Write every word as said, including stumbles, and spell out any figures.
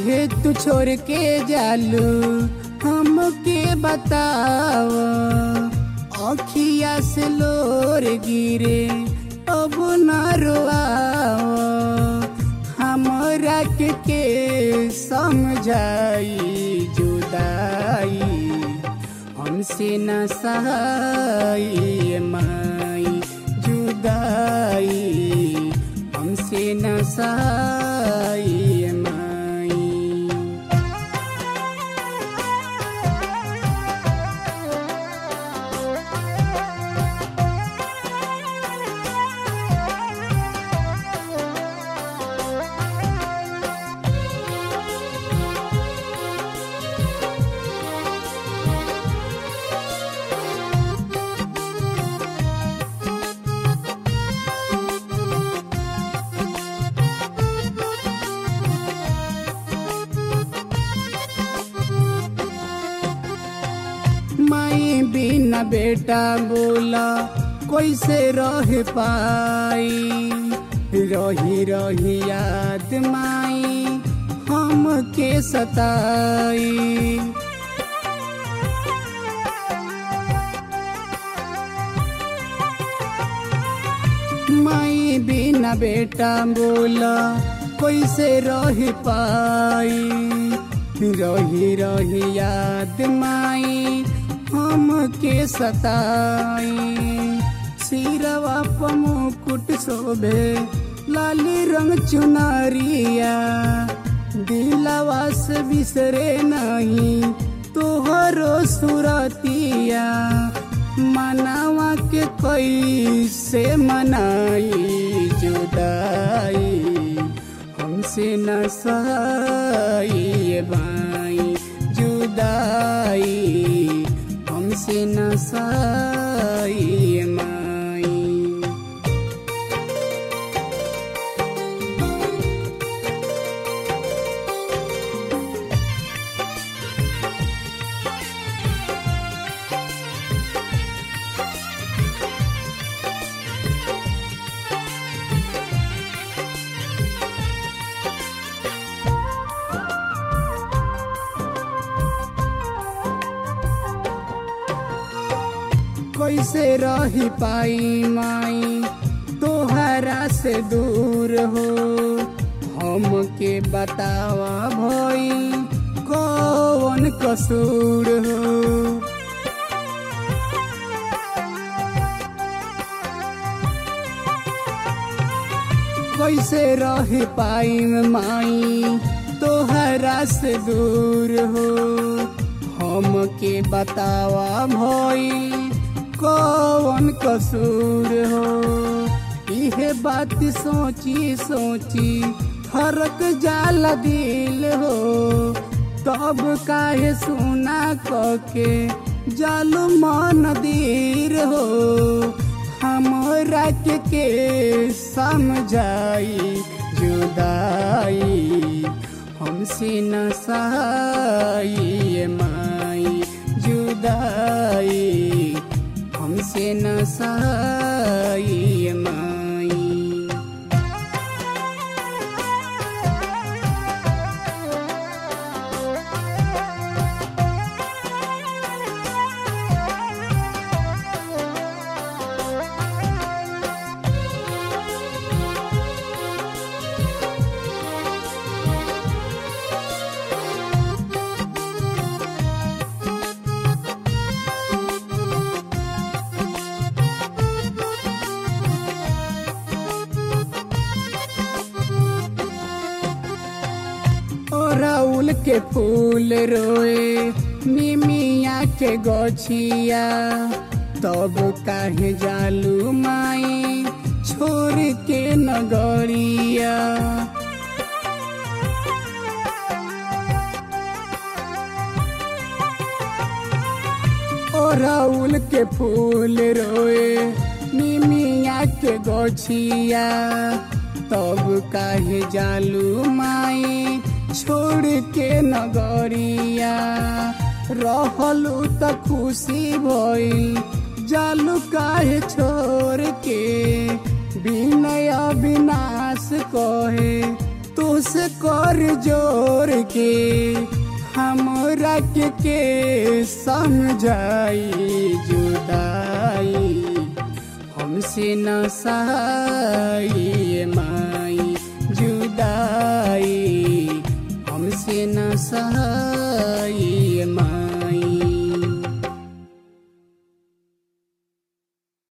काहे तू छोड़ के जालू हमके बताव। अखिया से लोर गिरे अब न रोआव। हमरा के, के समझाई जुदाई हमसे न सहाई माई। जुदाई हमसे न सहाई माई। माई बिना बेटा बोला कैसे रह पाई। रही रही याद माई हमके सताई। माई बिना बेटा बोला कैसे रह पाई। रही रही याद माई हमके सताई। सिरवा पर मुकुट शोभे लाली रंग चुनरिया। दिलवा से बिसरे नहीं तोहरो सुरतिया। मनावा के कैसे मनाई जुदाई हमसे न सहाई भाई। जुदाई हमसे न सहाई माई। कैसे रही पाई माई तोहरा से दूर हो। हमके बतावा भई कौन कसूर हो। कैसे रह पाई माई तोहरा से दूर हो। हमके बतावा भई कौन कसूर हो। इहे बात सोची सोची फरक जाला दिल हो। तब काहे सुना कके जालू मन दीर हो। हमरा के, के समझाई जुदाई हमसे न सहाई माई। जुदाई हमसे न सहाई माई। राउल के फूल रोए निमिया के गछिया। तब काहे जालू माई छोड़ के नगरिया। ओ राउल के फूल रोए निमिया के गछिया। तब काहे जालू माई छोड़ के नगरिया। रहलू त खुशी भइल जालू काहे छोड़ के। विनय अविनाश कहे तुझसे कर जोर के हमरा के के समझाई जुदाई हमसे न सहाई माई जुदाई हमसे न सहाई